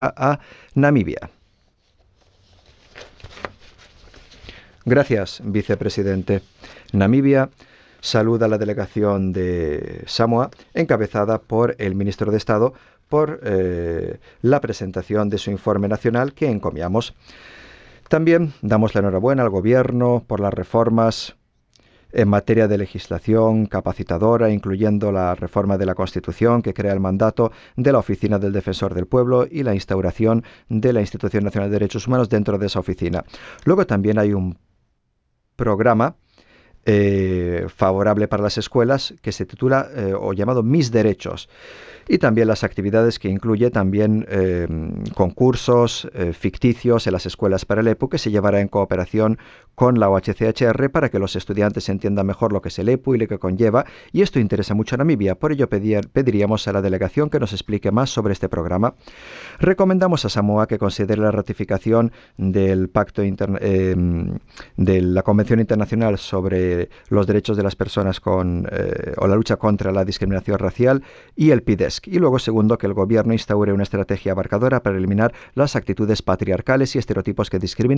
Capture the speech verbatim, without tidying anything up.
a Namibia. Gracias, vicepresidente. Namibia saluda a la delegación de Samoa, encabezada por el ministro de Estado, por eh, la presentación de su informe nacional que encomiamos. También damos la enhorabuena al Gobierno por las reformas en materia de legislación capacitadora, incluyendo la reforma de la Constitución que crea el mandato de la Oficina del Defensor del Pueblo y la instauración de la Institución Nacional de Derechos Humanos dentro de esa oficina. Luego también hay un programa eh, favorable para las escuelas que se titula eh, o llamado Mis Derechos, y también las actividades que incluye también eh, concursos eh, ficticios en las escuelas para el E P U, que se llevará en cooperación con la O H C H R para que los estudiantes entiendan mejor lo que es el E P U y lo que conlleva, y esto interesa mucho a Namibia. Por ello pedir, pediríamos a la delegación que nos explique más sobre este programa. Recomendamos a Samoa que considere la ratificación del pacto interna eh, de la Convención Internacional sobre los Derechos de las Personas con eh, o la lucha contra la discriminación racial y el P I D E S C. Y luego, segundo, que el gobierno instaure una estrategia abarcadora para eliminar las actitudes patriarcales y estereotipos que discriminan